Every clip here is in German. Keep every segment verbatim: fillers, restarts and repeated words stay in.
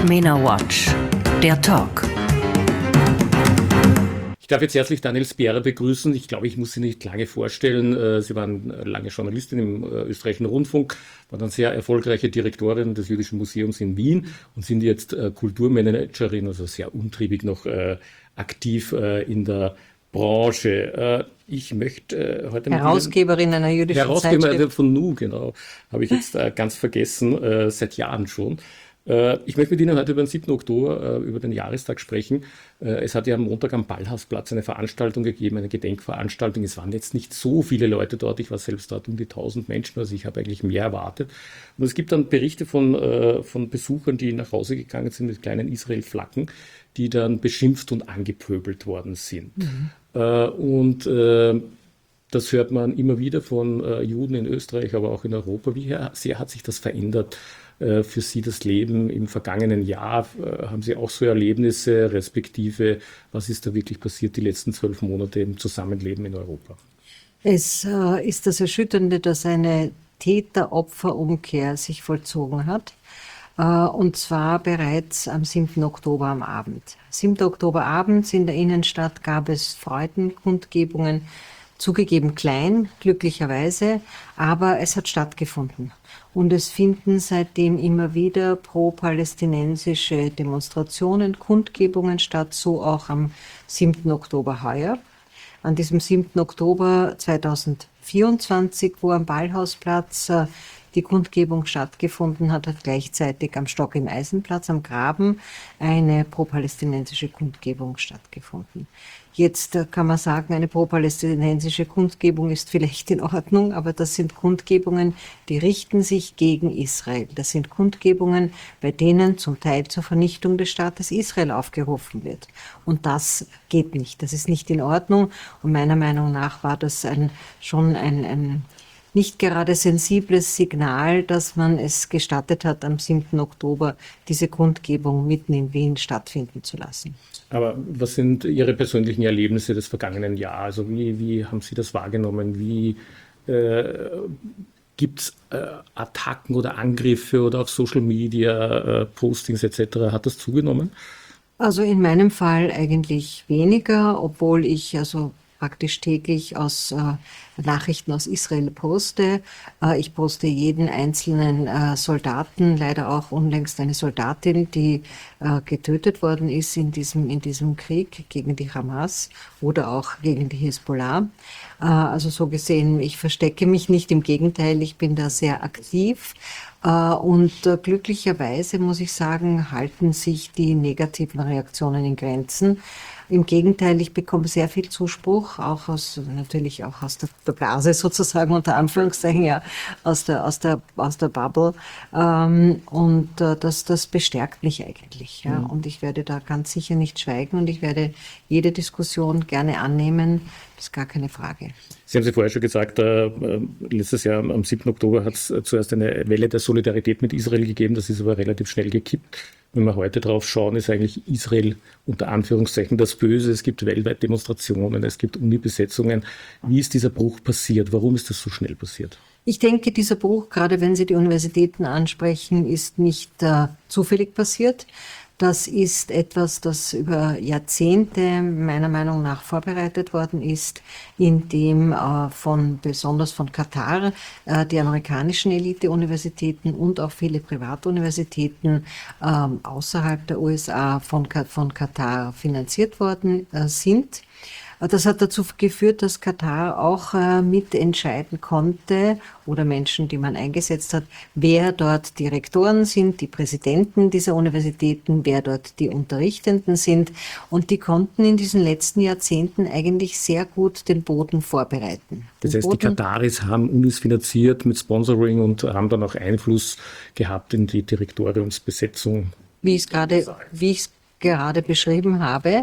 MENA Watch, der Talk. Ich darf jetzt herzlich Daniel Spierer begrüßen. Ich glaube, ich muss Sie nicht lange vorstellen. Sie waren lange Journalistin im österreichischen Rundfunk, waren dann sehr erfolgreiche Direktorin des Jüdischen Museums in Wien und sind jetzt Kulturmanagerin, also sehr umtriebig noch aktiv in der Branche. Ich möchte heute Herausgeberin mit Ihnen, einer jüdischen Herausgeberin Zeitschrift. von Nu, genau, habe ich jetzt ganz vergessen, seit Jahren schon. Ich möchte mit Ihnen heute über den siebten Oktober, über den Jahrestag sprechen. Es hat ja am Montag am Ballhausplatz eine Veranstaltung gegeben, eine Gedenkveranstaltung. Es waren jetzt nicht so viele Leute dort. Ich war selbst dort um die tausend Menschen, also ich habe eigentlich mehr erwartet. Und es gibt dann Berichte von, von Besuchern, die nach Hause gegangen sind mit kleinen Israel-Flaggen, die dann beschimpft und angepöbelt worden sind. Mhm. Und das hört man immer wieder von Juden in Österreich, aber auch in Europa. Wie sehr hat sich das verändert für Sie, das Leben im vergangenen Jahr? Haben Sie auch so Erlebnisse, respektive was ist da wirklich passiert die letzten zwölf Monate im Zusammenleben in Europa? Es äh, ist das Erschütternde, dass eine Täter-Opfer-Umkehr sich vollzogen hat. Äh, und zwar bereits am siebten Oktober am Abend. siebten Oktober abends in der Innenstadt gab es Freudenkundgebungen, zugegeben klein, glücklicherweise, aber es hat stattgefunden. Und es finden seitdem immer wieder pro-palästinensische Demonstrationen, Kundgebungen statt, so auch am siebten Oktober heuer. An diesem siebten Oktober zweitausendvierundzwanzig, wo am Ballhausplatz äh, die Kundgebung stattgefunden hat, hat gleichzeitig am Stock im Eisenplatz, am Graben, eine pro-palästinensische Kundgebung stattgefunden. Jetzt äh, kann man sagen, eine pro-palästinensische Kundgebung ist vielleicht in Ordnung, aber das sind Kundgebungen, die richten sich gegen Israel. Das sind Kundgebungen, bei denen zum Teil zur Vernichtung des Staates Israel aufgerufen wird. Und das geht nicht. Das ist nicht in Ordnung. Und meiner Meinung nach war das ein, schon ein, ein nicht gerade sensibles Signal, dass man es gestattet hat, am siebten Oktober diese Kundgebung mitten in Wien stattfinden zu lassen. Aber was sind Ihre persönlichen Erlebnisse des vergangenen Jahres? Also wie, wie haben Sie das wahrgenommen? Wie äh, gibt es äh, Attacken oder Angriffe oder auch Social Media, äh, Postings et cetera? Hat das zugenommen? Also in meinem Fall eigentlich weniger, obwohl ich also praktisch täglich aus äh, Nachrichten aus Israel poste. Äh, ich poste jeden einzelnen äh, Soldaten, leider auch unlängst eine Soldatin, die äh, getötet worden ist in diesem, in diesem Krieg gegen die Hamas oder auch gegen die Hisbollah. Äh, also so gesehen, ich verstecke mich nicht, im Gegenteil, ich bin da sehr aktiv. Uh, und uh, glücklicherweise, muss ich sagen, halten sich die negativen Reaktionen in Grenzen. Im Gegenteil, ich bekomme sehr viel Zuspruch, auch aus, natürlich auch aus der, der Blase sozusagen, unter Anführungszeichen, ja, aus der, aus der, aus der Bubble. Um, und uh, das, das bestärkt mich eigentlich, ja. Mhm. Und ich werde da ganz sicher nicht schweigen und ich werde jede Diskussion gerne annehmen. Das ist gar keine Frage. Sie haben Sie vorher schon gesagt, äh, letztes Jahr am siebten Oktober hat es zuerst eine Welle der Solidarität mit Israel gegeben, das ist aber relativ schnell gekippt. Wenn wir heute drauf schauen, ist eigentlich Israel unter Anführungszeichen das Böse. Es gibt weltweit Demonstrationen, es gibt Uni-Besetzungen. Wie ist dieser Bruch passiert? Warum ist das so schnell passiert? Ich denke, dieser Bruch, gerade wenn Sie die Universitäten ansprechen, ist nicht äh, zufällig passiert. Das ist etwas, das über Jahrzehnte meiner Meinung nach vorbereitet worden ist, indem äh, von, besonders von Katar, äh, die amerikanischen Elite-Universitäten und auch viele Privatuniversitäten äh, außerhalb der U S A von, von Katar finanziert worden äh, sind. Das hat dazu geführt, dass Katar auch äh, mitentscheiden konnte oder Menschen, die man eingesetzt hat, wer dort die Rektoren sind, die Präsidenten dieser Universitäten, wer dort die Unterrichtenden sind. Und die konnten in diesen letzten Jahrzehnten eigentlich sehr gut den Boden vorbereiten. Das Den heißt, Boden, die Kataris haben Unis finanziert mit Sponsoring und haben dann auch Einfluss gehabt in die Direktoriumsbesetzung. Wie ich es gerade, wie ich es gerade beschrieben habe.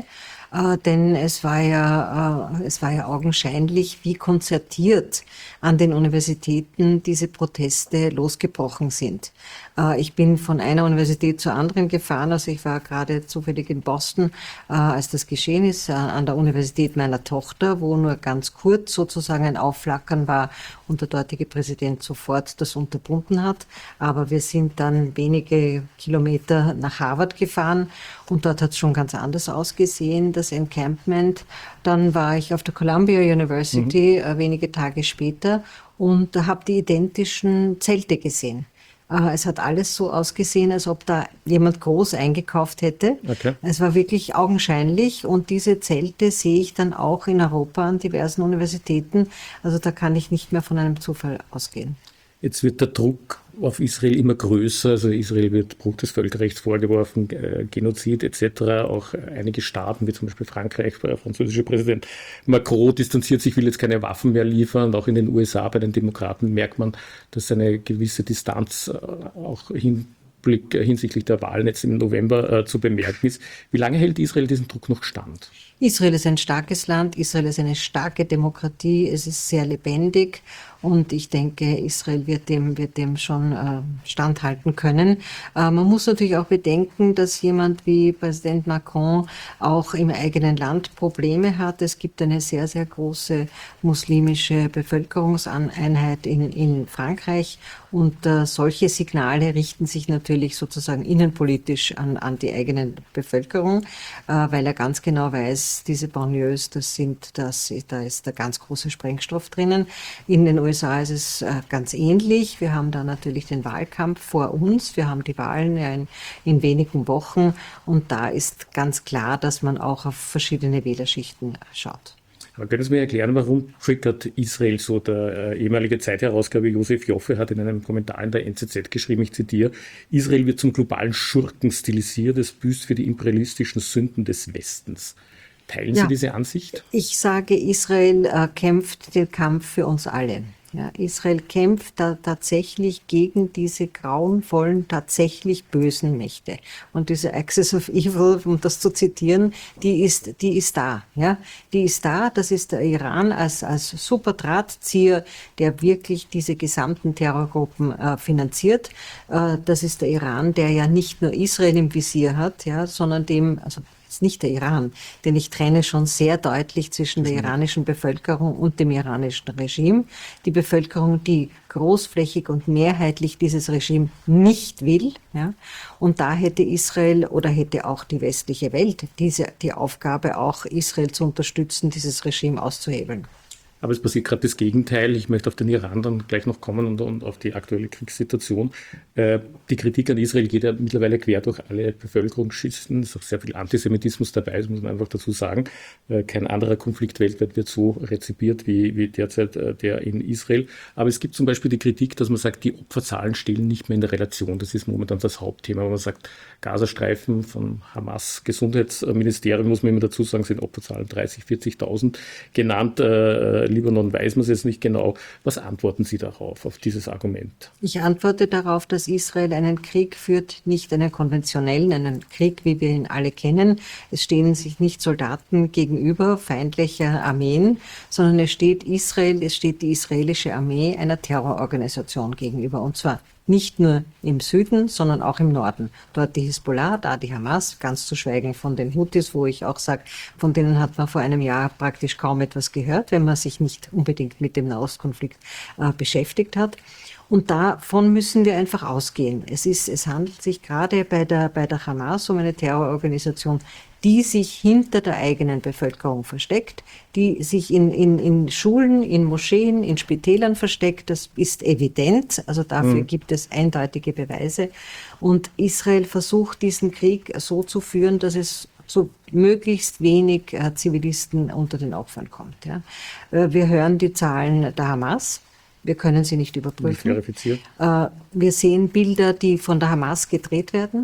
äh, denn es war ja, äh, es war ja augenscheinlich, wie konzertiert an den Universitäten diese Proteste losgebrochen sind. Äh, ich bin von einer Universität zur anderen gefahren, also ich war gerade zufällig in Boston, äh, als das geschehen ist, äh, an der Universität meiner Tochter, wo nur ganz kurz sozusagen ein Aufflackern war und der dortige Präsident sofort das unterbunden hat. Aber wir sind dann wenige Kilometer nach Harvard gefahren und dort hat es schon ganz anders ausgesehen, das Encampment. Dann war ich auf der Columbia University mhm. äh, wenige Tage später und da habe die identischen Zelte gesehen. Äh, es hat alles so ausgesehen, als ob da jemand groß eingekauft hätte. Okay. Es war wirklich augenscheinlich und diese Zelte sehe ich dann auch in Europa an diversen Universitäten. Also da kann ich nicht mehr von einem Zufall ausgehen. Jetzt wird der Druck auf Israel immer größer. Also Israel wird Bruch des Völkerrechts vorgeworfen, äh, Genozid et cetera. Auch einige Staaten, wie zum Beispiel Frankreich, der französische Präsident Macron distanziert sich, will jetzt keine Waffen mehr liefern. Und auch in den U S A bei den Demokraten merkt man, dass eine gewisse Distanz äh, auch Hinblick, äh, hinsichtlich der Wahlen jetzt im November äh, zu bemerken ist. Wie lange hält Israel diesen Druck noch stand? Israel ist ein starkes Land, Israel ist eine starke Demokratie, es ist sehr lebendig und ich denke, Israel wird dem, wird dem schon äh, standhalten können. Äh, man muss natürlich auch bedenken, dass jemand wie Präsident Macron auch im eigenen Land Probleme hat. Es gibt eine sehr, sehr große muslimische Bevölkerungseinheit in, in Frankreich und äh, solche Signale richten sich natürlich sozusagen innenpolitisch an, an die eigene Bevölkerung, äh, weil er ganz genau weiß, diese Banlieues, das sind, das, da ist der ganz große Sprengstoff drinnen. In den U S A ist es äh, ganz ähnlich. Wir haben da natürlich den Wahlkampf vor uns. Wir haben die Wahlen ja in, in wenigen Wochen. Und da ist ganz klar, dass man auch auf verschiedene Wählerschichten schaut. Aber können Sie mir erklären, warum triggert Israel so? Der äh, ehemalige Zeitherausgabe Josef Joffe hat in einem Kommentar in der N Z Z geschrieben, ich zitiere, Israel wird zum globalen Schurken stilisiert, es büßt für die imperialistischen Sünden des Westens. Teilen Sie ja diese Ansicht? Ich sage, Israel äh, kämpft den Kampf für uns alle. Ja, Israel kämpft da tatsächlich gegen diese grauenvollen, tatsächlich bösen Mächte. Und diese Axis of Evil, um das zu zitieren, die ist, die ist da. Ja, die ist da. Das ist der Iran als, als super Drahtzieher, der wirklich diese gesamten Terrorgruppen äh, finanziert. Äh, das ist der Iran, der ja nicht nur Israel im Visier hat, ja, sondern dem, also ist nicht der Iran, denn ich trenne schon sehr deutlich zwischen der iranischen Bevölkerung und dem iranischen Regime. Die Bevölkerung, die großflächig und mehrheitlich dieses Regime nicht will, ja, und da hätte Israel oder hätte auch die westliche Welt diese, die Aufgabe, auch Israel zu unterstützen, dieses Regime auszuhebeln. Aber es passiert gerade das Gegenteil. Ich möchte auf den Iran dann gleich noch kommen und, und auf die aktuelle Kriegssituation. Äh, die Kritik an Israel geht ja mittlerweile quer durch alle Bevölkerungsschichten. Es ist auch sehr viel Antisemitismus dabei, das muss man einfach dazu sagen. Äh, kein anderer Konflikt weltweit wird so rezipiert wie, wie derzeit äh, der in Israel. Aber es gibt zum Beispiel die Kritik, dass man sagt, die Opferzahlen stehen nicht mehr in der Relation. Das ist momentan das Hauptthema. Man sagt, Gazastreifen vom Hamas-Gesundheitsministerium, muss man immer dazu sagen, sind Opferzahlen dreißig, vierzigtausend genannt. Äh, Libanon weiß man es jetzt nicht genau. Was antworten Sie darauf, auf dieses Argument? Ich antworte darauf, dass Israel einen Krieg führt, nicht einen konventionellen, einen Krieg, wie wir ihn alle kennen. Es stehen sich nicht Soldaten gegenüber feindlicher Armeen, sondern es steht Israel, es steht die israelische Armee einer Terrororganisation gegenüber. Und zwar nicht nur im Süden, sondern auch im Norden. Dort die Hisbollah, da die Hamas, ganz zu schweigen von den Houthis, wo ich auch sage, von denen hat man vor einem Jahr praktisch kaum etwas gehört, wenn man sich nicht unbedingt mit dem Nahostkonflikt äh, beschäftigt hat. Und davon müssen wir einfach ausgehen. Es ist, es handelt sich gerade bei der, bei der Hamas um eine Terrororganisation, die sich hinter der eigenen Bevölkerung versteckt, die sich in, in, in Schulen, in Moscheen, in Spitälern versteckt. Das ist evident, also dafür mhm. gibt es eindeutige Beweise. Und Israel versucht, diesen Krieg so zu führen, dass es so möglichst wenig äh, Zivilisten unter den Opfern kommt. Ja. Äh, wir hören die Zahlen der Hamas. Wir können sie nicht überprüfen. Nicht verifiziert. Äh, wir sehen Bilder, die von der Hamas gedreht werden.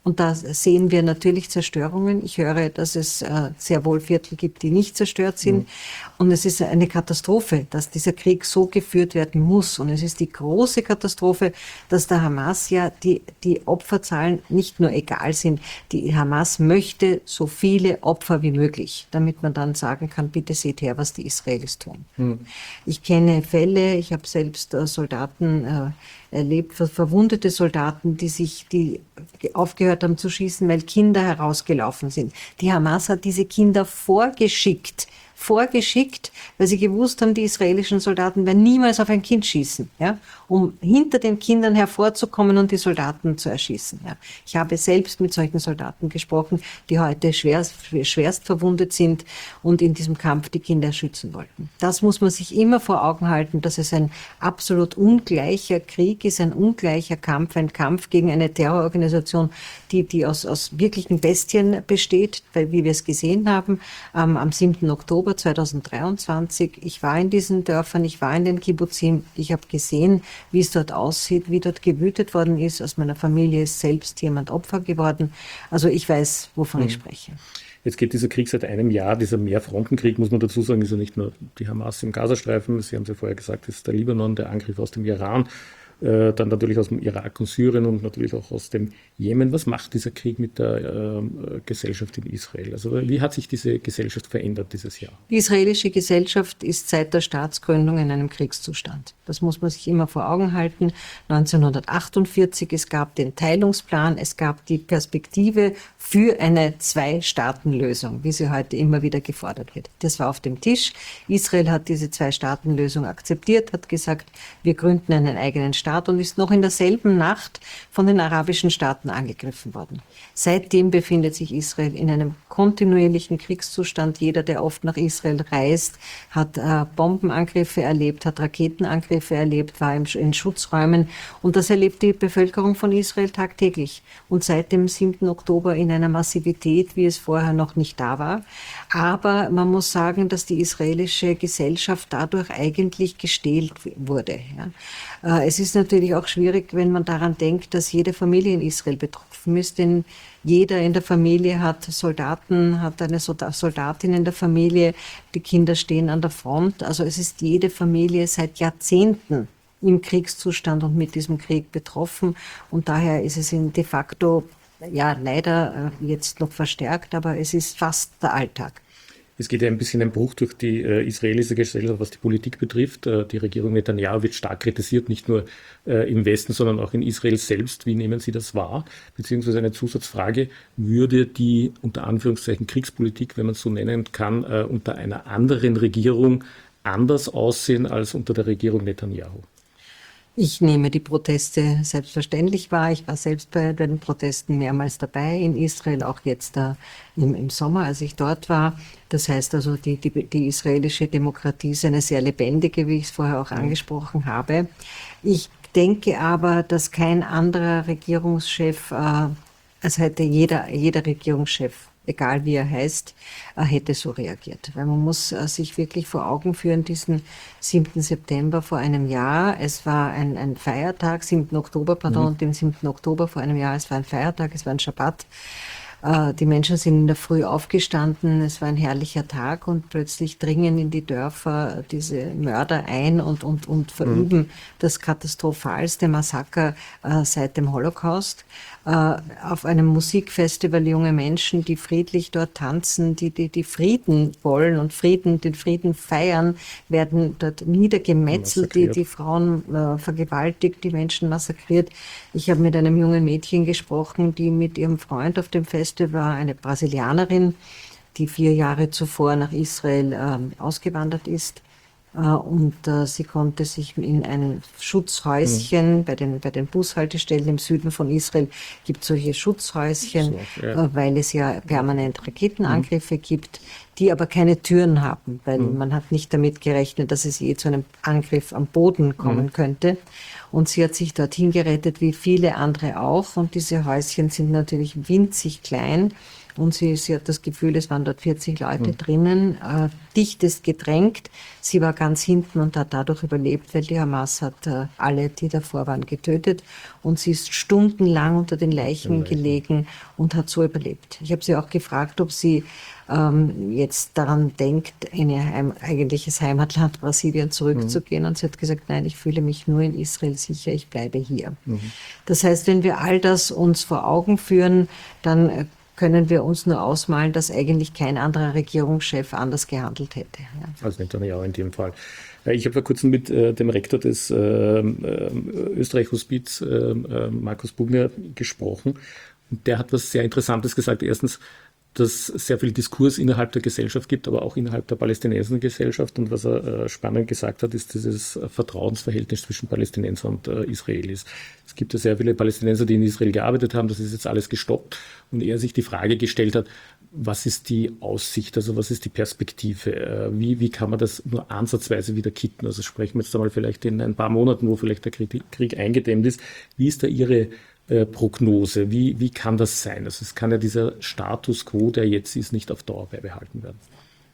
Und da sehen wir natürlich Zerstörungen. Ich höre, dass es äh, sehr wohl Viertel gibt, die nicht zerstört sind. Mhm. Und es ist eine Katastrophe, dass dieser Krieg so geführt werden muss. Und es ist die große Katastrophe, dass der Hamas ja die, die Opferzahlen nicht nur egal sind. Die Hamas möchte so viele Opfer wie möglich, damit man dann sagen kann, bitte seht her, was die Israelis tun. Mhm. Ich kenne Fälle, ich habe selbst äh, Soldaten äh, erlebt, verwundete Soldaten, die sich, die aufgehört haben zu schießen, weil Kinder herausgelaufen sind. Die Hamas hat diese Kinder vorgeschickt, vorgeschickt, weil sie gewusst haben, die israelischen Soldaten werden niemals auf ein Kind schießen, ja, um hinter den Kindern hervorzukommen und die Soldaten zu erschießen. Ja. Ich habe selbst mit solchen Soldaten gesprochen, die heute schwerst, schwerst verwundet sind und in diesem Kampf die Kinder schützen wollten. Das muss man sich immer vor Augen halten, dass es ein absolut ungleicher Krieg ist, ein ungleicher Kampf, ein Kampf gegen eine Terrororganisation, die, die aus, aus wirklichen Bestien besteht, weil, wie wir es gesehen haben, ähm, am siebten Oktober zweitausenddreiundzwanzig. Ich war in diesen Dörfern, ich war in den Kibbuzim, ich habe gesehen, wie es dort aussieht, wie dort gewütet worden ist. Aus meiner Familie ist selbst jemand Opfer geworden. Also ich weiß, wovon mhm. ich spreche. Jetzt geht dieser Krieg seit einem Jahr, dieser Mehrfrontenkrieg, muss man dazu sagen, ist ja nicht nur die Hamas im Gazastreifen, Sie haben es ja vorher gesagt, es ist der Libanon, der Angriff aus dem Iran, äh, dann natürlich aus dem Irak und Syrien und natürlich auch aus dem Jemen. Was macht dieser Krieg mit der äh, Gesellschaft in Israel? Also wie hat sich diese Gesellschaft verändert dieses Jahr? Die israelische Gesellschaft ist seit der Staatsgründung in einem Kriegszustand. Das muss man sich immer vor Augen halten. neunzehnhundertachtundvierzig, es gab den Teilungsplan, es gab die Perspektive für eine Zwei-Staaten-Lösung, wie sie heute immer wieder gefordert wird. Das war auf dem Tisch. Israel hat diese Zwei-Staaten-Lösung akzeptiert, hat gesagt, wir gründen einen eigenen Staat und ist noch in derselben Nacht von den arabischen Staaten angegriffen worden. Seitdem befindet sich Israel in einem kontinuierlichen Kriegszustand. Jeder, der oft nach Israel reist, hat äh, Bombenangriffe erlebt, hat Raketenangriffe erlebt, war im, in Schutzräumen. Und das erlebt die Bevölkerung von Israel tagtäglich. Und seit dem siebten Oktober in einer Massivität, wie es vorher noch nicht da war. Aber man muss sagen, dass die israelische Gesellschaft dadurch eigentlich gestählt wurde. Ja. Äh, es ist natürlich auch schwierig, wenn man daran denkt, dass jede Familie in Israel betroffen ist, denn jeder in der Familie hat Soldaten, hat eine Soldatin in der Familie, die Kinder stehen an der Front. Also es ist jede Familie seit Jahrzehnten im Kriegszustand und mit diesem Krieg betroffen. Und daher ist es in de facto, ja leider jetzt noch verstärkt, aber es ist fast der Alltag. Es geht ja ein bisschen ein Bruch durch die äh, israelische Gesellschaft, was die Politik betrifft. Äh, die Regierung Netanyahu wird stark kritisiert, nicht nur äh, im Westen, sondern auch in Israel selbst. Wie nehmen Sie das wahr? Beziehungsweise eine Zusatzfrage, würde die unter Anführungszeichen Kriegspolitik, wenn man es so nennen kann, äh, unter einer anderen Regierung anders aussehen als unter der Regierung Netanyahu? Ich nehme die Proteste selbstverständlich wahr. Ich war selbst bei den Protesten mehrmals dabei in Israel, auch jetzt äh, im, im Sommer, als ich dort war. Das heißt also, die, die, die israelische Demokratie ist eine sehr lebendige, wie ich es vorher auch angesprochen habe. Ich denke aber, dass kein anderer Regierungschef, äh, als hätte jeder, jeder Regierungschef, egal wie er heißt, hätte so reagiert. Weil man muss sich wirklich vor Augen führen, diesen siebten September vor einem Jahr, es war ein, ein Feiertag, siebten Oktober, pardon, mhm. den siebten Oktober vor einem Jahr, es war ein Feiertag, es war ein Schabbat. Die Menschen sind in der Früh aufgestanden, es war ein herrlicher Tag und plötzlich dringen in die Dörfer diese Mörder ein und, und, und verüben mhm. das katastrophalste Massaker äh, seit dem Holocaust. Äh, auf einem Musikfestival junge Menschen, die friedlich dort tanzen, die, die, die Frieden wollen und Frieden, den Frieden feiern, werden dort niedergemetzelt, die, die Frauen äh, vergewaltigt, die Menschen massakriert. Ich habe mit einem jungen Mädchen gesprochen, die mit ihrem Freund auf dem Festival war, eine Brasilianerin, die vier Jahre zuvor nach Israel äh, ausgewandert ist. Und äh, sie konnte sich in ein Schutzhäuschen, mhm. bei den, bei den Bushaltestellen im Süden von Israel gibt es solche Schutzhäuschen, so, ja. äh, weil es ja permanent Raketenangriffe mhm. gibt, die aber keine Türen haben, weil mhm. man hat nicht damit gerechnet, dass es je zu einem Angriff am Boden kommen mhm. könnte. Und sie hat sich dorthin gerettet, wie viele andere auch. Und diese Häuschen sind natürlich winzig klein. und sie, sie hat das Gefühl, es waren dort vierzig Leute mhm. drinnen, äh, dichtest gedrängt. Sie war ganz hinten und hat dadurch überlebt, weil die Hamas hat äh, alle, die davor waren, getötet, und sie ist stundenlang unter den Leichen gelegen und hat so überlebt. Ich habe sie auch gefragt, ob sie ähm, jetzt daran denkt, in ihr Heim, eigentliches Heimatland Brasilien zurückzugehen. Mhm. Und sie hat gesagt, nein, ich fühle mich nur in Israel sicher, ich bleibe hier. Mhm. Das heißt, wenn wir all das uns vor Augen führen, dann können wir uns nur ausmalen, dass eigentlich kein anderer Regierungschef anders gehandelt hätte. Ja. Also Netanyahu in dem Fall. Ich habe vor kurzem mit äh, dem Rektor des äh, äh, Österreich-Hospiz, äh, Markus Bugner, gesprochen. Und der hat was sehr Interessantes gesagt. Erstens, dass es sehr viel Diskurs innerhalb der Gesellschaft gibt, aber auch innerhalb der palästinensischen Gesellschaft. Und was er äh, spannend gesagt hat, ist dieses Vertrauensverhältnis zwischen Palästinenser und äh, Israelis. Es gibt ja sehr viele Palästinenser, die in Israel gearbeitet haben. Das ist jetzt alles gestoppt. Und er sich die Frage gestellt hat, was ist die Aussicht, also was ist die Perspektive? Äh, wie, wie kann man das nur ansatzweise wieder kitten? Also sprechen wir jetzt einmal vielleicht in ein paar Monaten, wo vielleicht der Krieg, Krieg eingedämmt ist. Wie ist da Ihre Prognose? Wie, wie kann das sein? Also es kann ja dieser Status quo, der jetzt ist, nicht auf Dauer beibehalten werden.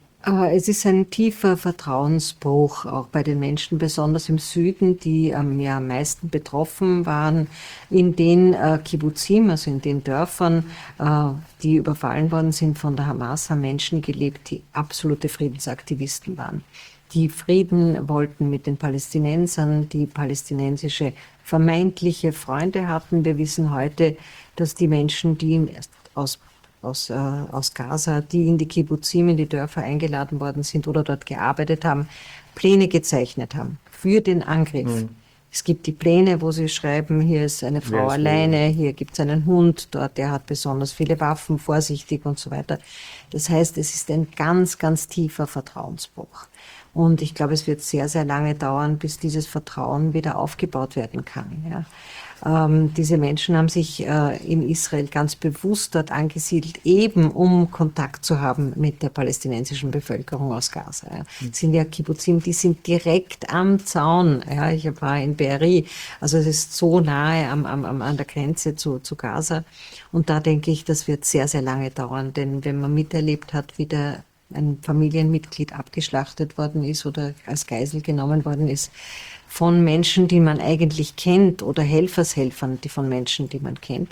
Es ist ein tiefer Vertrauensbruch, auch bei den Menschen, besonders im Süden, die ähm, ja am meisten betroffen waren. In den äh, Kibbuzim, also in den Dörfern, äh, die überfallen worden sind von der Hamas, haben Menschen gelebt, die absolute Friedensaktivisten waren. Die Frieden wollten mit den Palästinensern, die palästinensische vermeintliche Freunde hatten. Wir wissen heute, dass die Menschen, die aus, aus, äh, aus Gaza, die in die Kibbuzim, in die Dörfer eingeladen worden sind oder dort gearbeitet haben, Pläne gezeichnet haben für den Angriff. Mhm. Es gibt die Pläne, wo sie schreiben, hier ist eine Frau alleine, hier gibt es einen Hund, dort, der hat besonders viele Waffen, vorsichtig und so weiter. Das heißt, es ist ein ganz, ganz tiefer Vertrauensbruch. Und ich glaube, es wird sehr, sehr lange dauern, bis dieses Vertrauen wieder aufgebaut werden kann. Ja. Ähm, diese Menschen haben sich äh, in Israel ganz bewusst dort angesiedelt, eben um Kontakt zu haben mit der palästinensischen Bevölkerung aus Gaza. Ja. Mhm. Sind ja Kibbuzim, die sind direkt am Zaun. Ja. Ich war in Be'eri, also es ist so nahe am, am, an der Grenze zu, zu Gaza. Und da denke ich, das wird sehr, sehr lange dauern, denn wenn man miterlebt hat, wie der ein Familienmitglied abgeschlachtet worden ist oder als Geisel genommen worden ist von Menschen, die man eigentlich kennt, oder Helfershelfern, die von Menschen, die man kennt,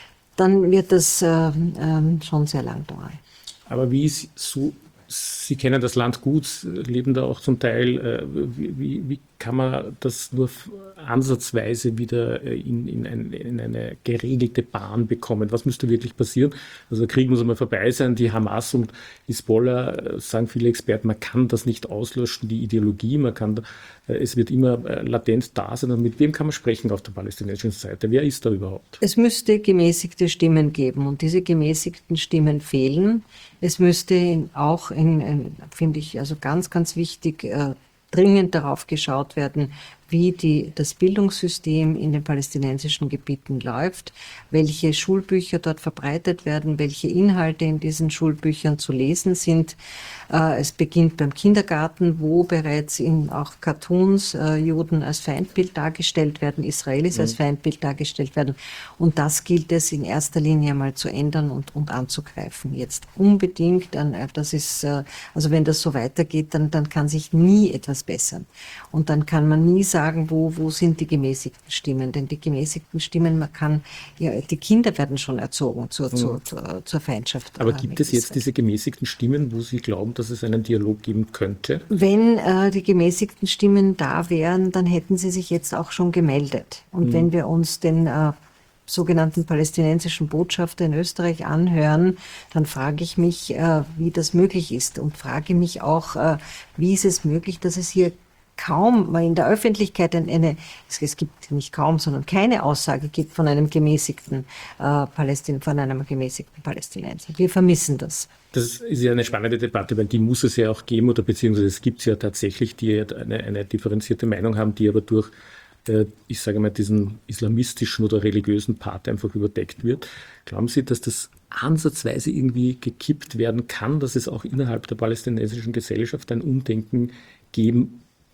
dann wird das äh, äh, schon sehr lang dauern. Aber wie ist so, Sie kennen das Land gut, leben da auch zum Teil, äh, wie, wie, wie kann man das nur ansatzweise wieder in, in, ein, in eine geregelte Bahn bekommen? Was müsste wirklich passieren? Also der Krieg muss einmal vorbei sein. Die Hamas und Hisbollah, sagen viele Experten, man kann das nicht auslöschen, die Ideologie, man kann, es wird immer latent da sein. Und mit wem kann man sprechen auf der palästinensischen Seite? Wer ist da überhaupt? Es müsste gemäßigte Stimmen geben und diese gemäßigten Stimmen fehlen. Es müsste auch, in, in, finde ich, also ganz, ganz wichtig, äh, dringend darauf geschaut werden, wie die, das Bildungssystem in den palästinensischen Gebieten läuft, welche Schulbücher dort verbreitet werden, welche Inhalte in diesen Schulbüchern zu lesen sind. Äh, es beginnt beim Kindergarten, wo bereits in auch Cartoons äh, Juden als Feindbild dargestellt werden, Israelis mhm. als Feindbild dargestellt werden. Und das gilt es in erster Linie mal zu ändern und, und anzugreifen. Jetzt unbedingt, an, das ist, äh, also wenn das so weitergeht, dann, dann kann sich nie etwas bessern. Und dann kann man nie sagen, sagen, wo, wo sind die gemäßigten Stimmen? Denn die gemäßigten Stimmen, man kann, ja, die Kinder werden schon erzogen zur, zur, zur, zur Feindschaft. Aber gibt es jetzt diese gemäßigten Stimmen, wo Sie glauben, dass es einen Dialog geben könnte? Wenn äh, die gemäßigten Stimmen da wären, dann hätten sie sich jetzt auch schon gemeldet. Und mhm. wenn wir uns den äh, sogenannten palästinensischen Botschafter in Österreich anhören, dann frage ich mich, äh, wie das möglich ist und frage mich auch, äh, wie ist es möglich, dass es hier kaum, weil in der Öffentlichkeit eine, es gibt nicht kaum, sondern keine Aussage gibt von einem gemäßigten äh, Palästin, von einem gemäßigten Palästinenser. Wir vermissen das. Das ist ja eine spannende Debatte, weil die muss es ja auch geben, oder beziehungsweise es gibt es ja tatsächlich, die eine, eine differenzierte Meinung haben, die aber durch, äh, ich sage mal, diesen islamistischen oder religiösen Part einfach überdeckt wird. Glauben Sie, dass das ansatzweise irgendwie gekippt werden kann, dass es auch innerhalb der palästinensischen Gesellschaft ein Umdenken geben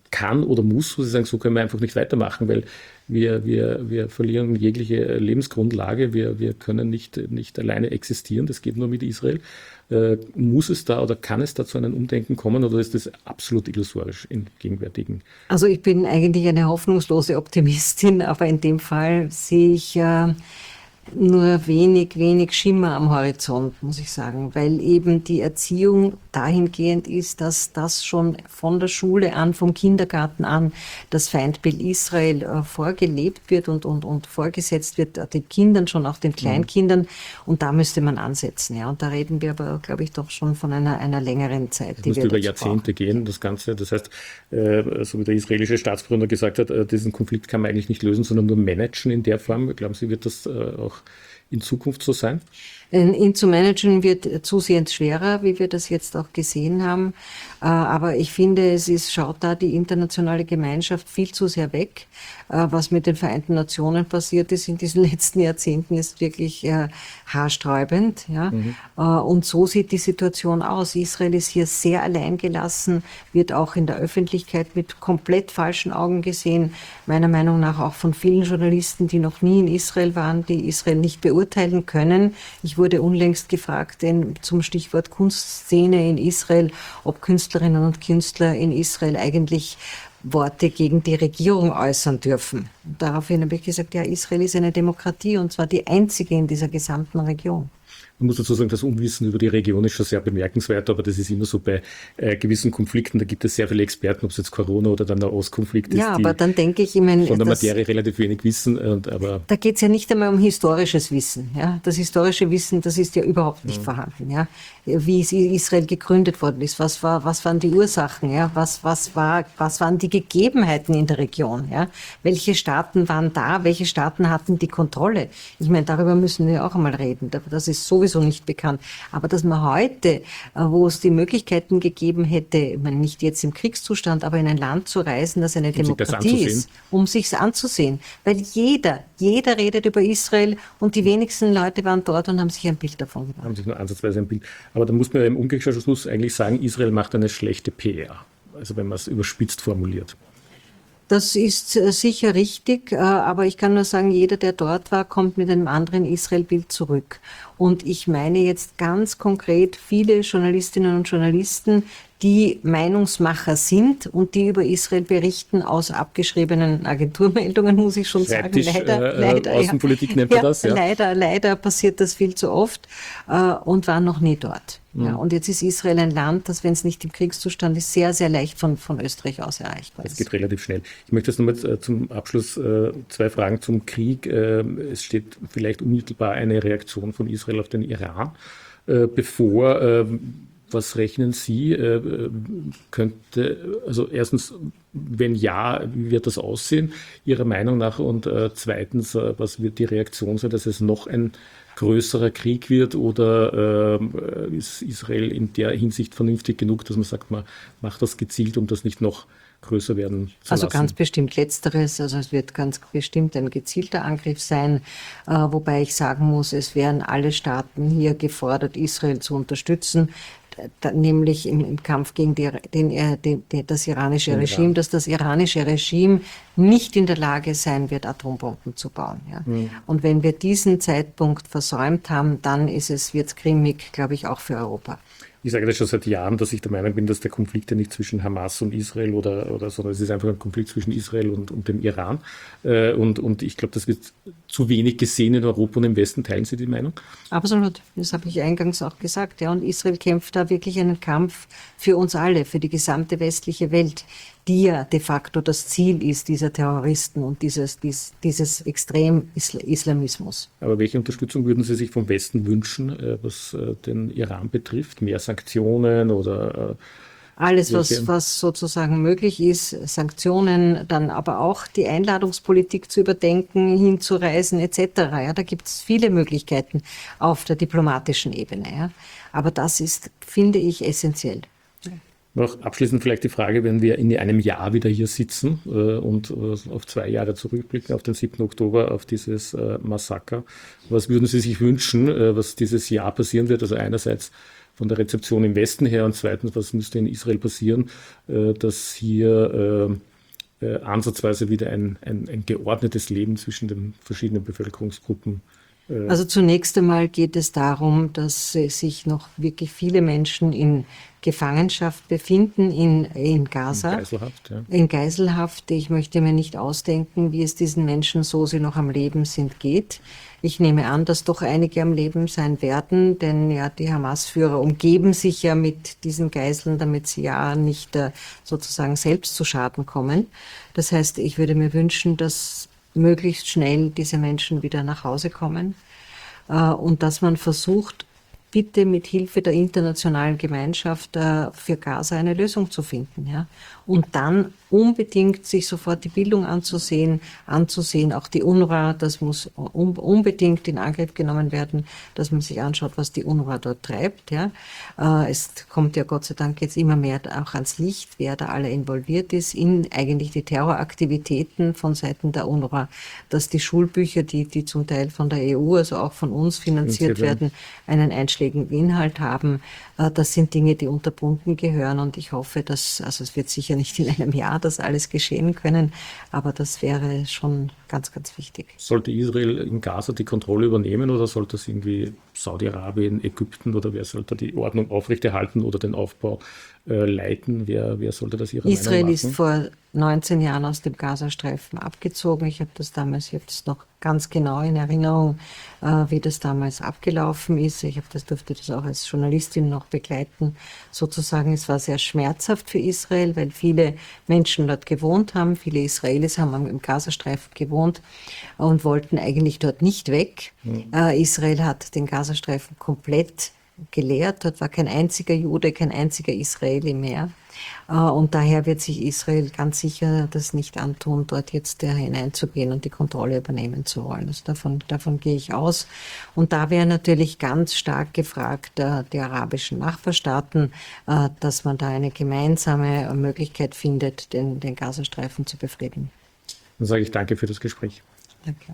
kann oder muss, wo Sie sagen, so können wir einfach nicht weitermachen, weil wir, wir, wir verlieren jegliche Lebensgrundlage, wir, wir können nicht, nicht alleine existieren, das geht nur mit Israel. Äh, muss es da oder kann es da zu einem Umdenken kommen oder ist das absolut illusorisch im gegenwärtigen? Also ich bin eigentlich eine hoffnungslose Optimistin, aber in dem Fall sehe ich äh, nur wenig, wenig Schimmer am Horizont, muss ich sagen, weil eben die Erziehung dahingehend ist, dass das schon von der Schule an, vom Kindergarten an, das Feindbild Israel äh, vorgelebt wird und, und, und vorgesetzt wird, äh, den Kindern, schon auch den Kleinkindern. Mhm. Und da müsste man ansetzen. Ja. Und da reden wir aber, glaube ich, doch schon von einer, einer längeren Zeit. Das müsste über Jahrzehnte brauchen. gehen, das Ganze. Das heißt, äh, so wie der israelische Staatsgründer gesagt hat, äh, diesen Konflikt kann man eigentlich nicht lösen, sondern nur managen in der Form. Glauben Sie, wird das äh, auch in Zukunft so sein? Ihn zu managen wird zusehends schwerer, wie wir das jetzt auch gesehen haben. Aber ich finde, es ist, schaut da die internationale Gemeinschaft viel zu sehr weg. Was mit den Vereinten Nationen passiert ist in diesen letzten Jahrzehnten, ist wirklich haarsträubend. Ja. Mhm. Und so sieht die Situation aus. Israel ist hier sehr alleingelassen, wird auch in der Öffentlichkeit mit komplett falschen Augen gesehen. Meiner Meinung nach auch von vielen Journalisten, die noch nie in Israel waren, die Israel nicht beurteilen können. Ich wurde unlängst gefragt in, zum Stichwort Kunstszene in Israel, ob Künstlerinnen und Künstler in Israel eigentlich Worte gegen die Regierung äußern dürfen. Und daraufhin habe ich gesagt, ja, Israel ist eine Demokratie und zwar die einzige in dieser gesamten Region. Man muss dazu sagen, das Unwissen über die Region ist schon sehr bemerkenswert, aber das ist immer so bei äh, gewissen Konflikten, da gibt es sehr viele Experten, ob es jetzt Corona oder dann der Ostkonflikt ist, ja, aber dann denke ich, ich meine, von der Materie relativ wenig wissen. Und, aber da geht es ja nicht einmal um historisches Wissen. Ja? Das historische Wissen, das ist ja überhaupt nicht ja. vorhanden. Ja? Wie Israel gegründet worden ist, was war, was waren die Ursachen, ja? was, was, war, was waren die Gegebenheiten in der Region, ja? Welche Staaten waren da, welche Staaten hatten die Kontrolle. Ich meine, darüber müssen wir auch einmal reden, das ist sowieso nicht bekannt. Aber dass man heute, wo es die Möglichkeiten gegeben hätte, ich meine, nicht jetzt im Kriegszustand, aber in ein Land zu reisen, das eine um Demokratie das ist, um sich's anzusehen. Weil jeder, jeder redet über Israel und die wenigsten Leute waren dort und haben sich ein Bild davon gemacht. Haben sich nur ansatzweise ein Bild. Aber da muss man im Umkehrschluss eigentlich sagen, Israel macht eine schlechte P R. Also wenn man es überspitzt formuliert. Das ist sicher richtig, aber ich kann nur sagen, jeder, der dort war, kommt mit einem anderen Israel-Bild zurück. Und ich meine jetzt ganz konkret viele Journalistinnen und Journalisten, die Meinungsmacher sind und die über Israel berichten aus abgeschriebenen Agenturmeldungen, muss ich schon sagen. Leider, äh, leider, Außenpolitik ja. nennt man ja, das. Ja. Leider, leider passiert das viel zu oft äh, und waren noch nie dort. Mhm. Ja, und jetzt ist Israel ein Land, das, wenn es nicht im Kriegszustand ist, sehr, sehr leicht von, von Österreich aus erreichbar ist. Es geht relativ schnell. Ich möchte jetzt nochmal äh, zum Abschluss äh, zwei Fragen zum Krieg. Äh, es steht vielleicht unmittelbar eine Reaktion von Israel auf den Iran äh, bevor. Äh, Was rechnen Sie? Äh, könnte, also erstens, wenn ja, wie wird das aussehen, Ihrer Meinung nach? Und äh, zweitens, äh, was wird die Reaktion sein, dass es noch ein größerer Krieg wird? Oder äh, ist Israel in der Hinsicht vernünftig genug, dass man sagt, man macht das gezielt, um das nicht noch größer werden zu also lassen? Ganz bestimmt Letzteres, also es wird ganz bestimmt ein gezielter Angriff sein, äh, wobei ich sagen muss, es wären alle Staaten hier gefordert, Israel zu unterstützen, da, nämlich im, im Kampf gegen die, den, den, den, das iranische den Regime, Iran. dass das iranische Regime nicht in der Lage sein wird, Atombomben zu bauen. Ja. Mhm. Und wenn wir diesen Zeitpunkt versäumt haben, dann ist es, wird's grimmig, glaube ich, auch für Europa. Ich sage das schon seit Jahren, dass ich der Meinung bin, dass der Konflikt ja nicht zwischen Hamas und Israel oder, oder sondern es ist einfach ein Konflikt zwischen Israel und, und dem Iran. Äh, und, und ich glaube, das wird zu wenig gesehen in Europa und im Westen. Teilen Sie die Meinung? Absolut. Das habe ich eingangs auch gesagt. Ja. Und Israel kämpft da wirklich einen Kampf für uns alle, für die gesamte westliche Welt, die ja de facto das Ziel ist dieser Terroristen und dieses, dies, dieses Extrem-Islamismus. Aber welche Unterstützung würden Sie sich vom Westen wünschen, was den Iran betrifft? Mehr Sanktionen oder? Alles, was, was sozusagen möglich ist, Sanktionen, dann aber auch die Einladungspolitik zu überdenken, hinzureisen et cetera. Ja, da gibt es viele Möglichkeiten auf der diplomatischen Ebene. Ja. Aber das ist, finde ich, essentiell. Noch abschließend vielleicht die Frage, wenn wir in einem Jahr wieder hier sitzen äh, und äh, auf zwei Jahre zurückblicken, auf den siebten Oktober, auf dieses äh, Massaker. Was würden Sie sich wünschen, äh, was dieses Jahr passieren wird? Also einerseits von der Rezeption im Westen her und zweitens, was müsste in Israel passieren, äh, dass hier äh, äh, ansatzweise wieder ein, ein, ein geordnetes Leben zwischen den verschiedenen Bevölkerungsgruppen. Äh, also zunächst einmal geht es darum, dass äh, sich noch wirklich viele Menschen in Gefangenschaft befinden in, in Gaza. In Geiselhaft, ja. In Geiselhaft. Ich möchte mir nicht ausdenken, wie es diesen Menschen, so sie noch am Leben sind, geht. Ich nehme an, dass doch einige am Leben sein werden, denn ja, die Hamas-Führer umgeben sich ja mit diesen Geiseln, damit sie ja nicht äh, sozusagen selbst zu Schaden kommen. Das heißt, ich würde mir wünschen, dass möglichst schnell diese Menschen wieder nach Hause kommen äh, und dass man versucht, bitte mit Hilfe der internationalen Gemeinschaft äh, für Gaza eine Lösung zu finden. Ja? Und dann unbedingt sich sofort die Bildung anzusehen, anzusehen, auch die UNRWA, das muss un- unbedingt in Angriff genommen werden, dass man sich anschaut, was die UNRWA dort treibt. Ja? Äh, es kommt ja Gott sei Dank jetzt immer mehr auch ans Licht, wer da alle involviert ist in eigentlich die Terroraktivitäten von Seiten der UNRWA, dass die Schulbücher, die, die zum Teil von der E U, also auch von uns finanziert werden, einen einschlägigen Inhalt haben. Äh, das sind Dinge, die unterbunden gehören und ich hoffe, dass, also es wird sicher nicht in einem Jahr das alles geschehen können, aber das wäre schon ganz, ganz wichtig. Sollte Israel in Gaza die Kontrolle übernehmen oder sollte es irgendwie Saudi-Arabien, Ägypten oder wer sollte die Ordnung aufrechterhalten oder den Aufbau äh, leiten? Wer, wer sollte das Ihrer Israel Meinung nach ist machen? vor neunzehn Jahren aus dem Gazastreifen abgezogen. Ich habe das damals jetzt noch ganz genau in Erinnerung, äh, wie das damals abgelaufen ist. Ich habe das, durfte das auch als Journalistin noch begleiten. Sozusagen, es war sehr schmerzhaft für Israel, weil viele Menschen dort gewohnt haben. Viele Israelis haben im Gazastreifen gewohnt und wollten eigentlich dort nicht weg. Mhm. Äh, Israel hat den Gazastreifen komplett geleert. Dort war kein einziger Jude, kein einziger Israeli mehr. Und daher wird sich Israel ganz sicher das nicht antun, dort jetzt hineinzugehen und die Kontrolle übernehmen zu wollen. Also davon, davon gehe ich aus. Und da wäre natürlich ganz stark gefragt, die arabischen Nachbarstaaten, dass man da eine gemeinsame Möglichkeit findet, den, den Gazastreifen zu befrieden. Dann sage ich danke für das Gespräch. Danke.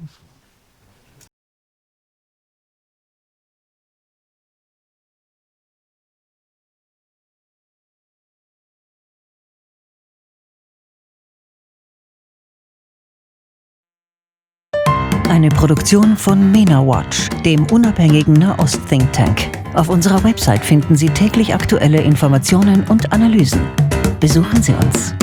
Eine Produktion von MENA Watch, dem unabhängigen Nahost-Think Tank. Auf unserer Website finden Sie täglich aktuelle Informationen und Analysen. Besuchen Sie uns.